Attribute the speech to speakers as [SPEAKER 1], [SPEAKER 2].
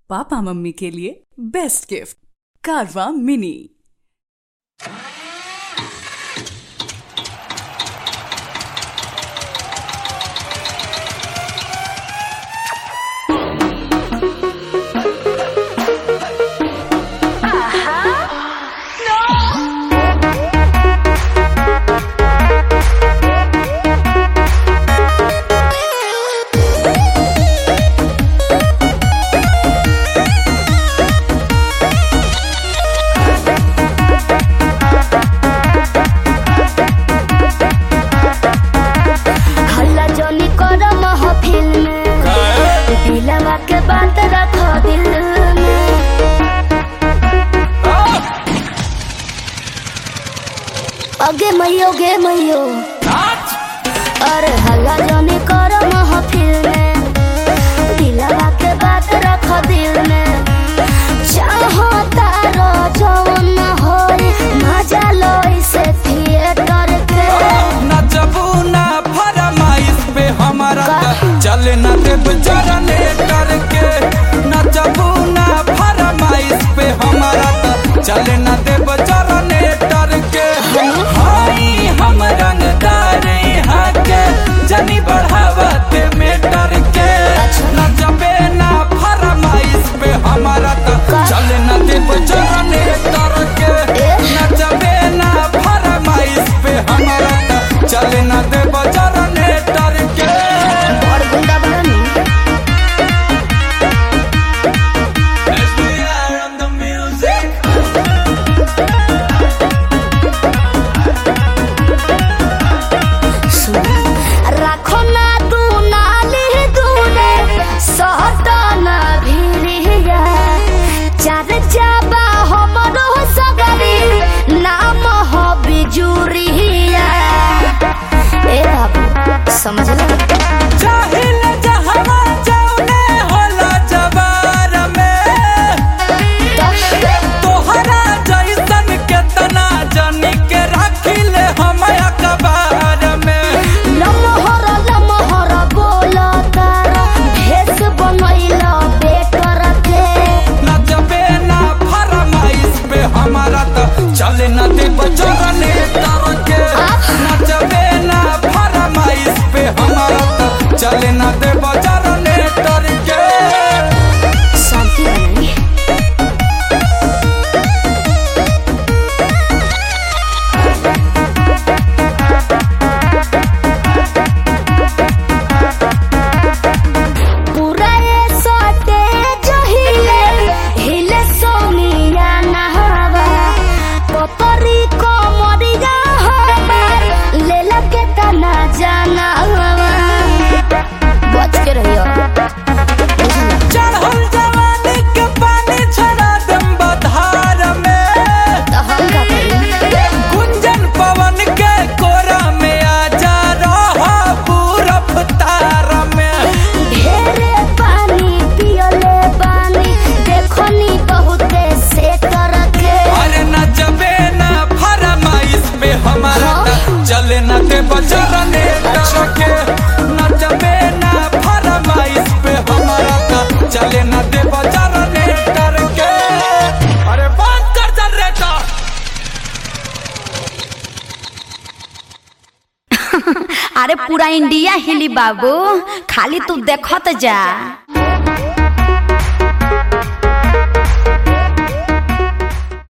[SPEAKER 1] Papa mummy के लिए best gift कारवा मिनी।
[SPEAKER 2] गे मैयो अरे हल्ला जाने कर महफिल में दिलवा के बात रख दिल में चाहो तारो जवन होई मजा लो इसे थिएटर के
[SPEAKER 3] नचबू ना फरमाइश पे हमारा चले ना देव जनरेटर के नचबू ना फरमाइश पे हमारा चले ना देव जनरेटर के हम रंगदार यहाँ के जनी बढ़ावते मेटर के नचबे ना फरमाइश पे हमारा चले ना देव जनरेटर के नचबे ना फरमाइश पे हमारा चले ना देव जनरेटर के
[SPEAKER 2] समझ लो
[SPEAKER 3] चाहिल जहवा जाने होला जवार में तोहरा जैसन के तना जानी के रखिल हम अखबार में
[SPEAKER 2] लमहर बोला तारा भेस बनैला बेटर के
[SPEAKER 3] नचबे ना फरमाइश पे हमारा तो चले ना देव जनरेटर के नचबे ना फरमाइश पे हमारा तो चले ना देव जनरेटर के
[SPEAKER 2] शांति बनाई पूरा ये सोते जो हिले सोनिया नहावा पपरी को मरिया हमार ले लगे तना जाना बच के रहियो
[SPEAKER 3] चढ़ल जवानी के पानी छड़ा दम बधार में
[SPEAKER 2] तो हम का करी
[SPEAKER 3] गुंजन पवन के कोरा में आजा रहा पूरा तार में
[SPEAKER 2] ढेरे पानी पियले पानी देखनी बहुते से के
[SPEAKER 3] अरे नचबे ना फरमाइश पे हमारा चले ना देव जनरेटर के नचबे ना फरमाइश पे हमारा चले ना देव जनरेटर के अरे बंद कर जनरेटर।
[SPEAKER 4] अरे पूरा इंडिया हिली बाबू, खाली तू देखत जा।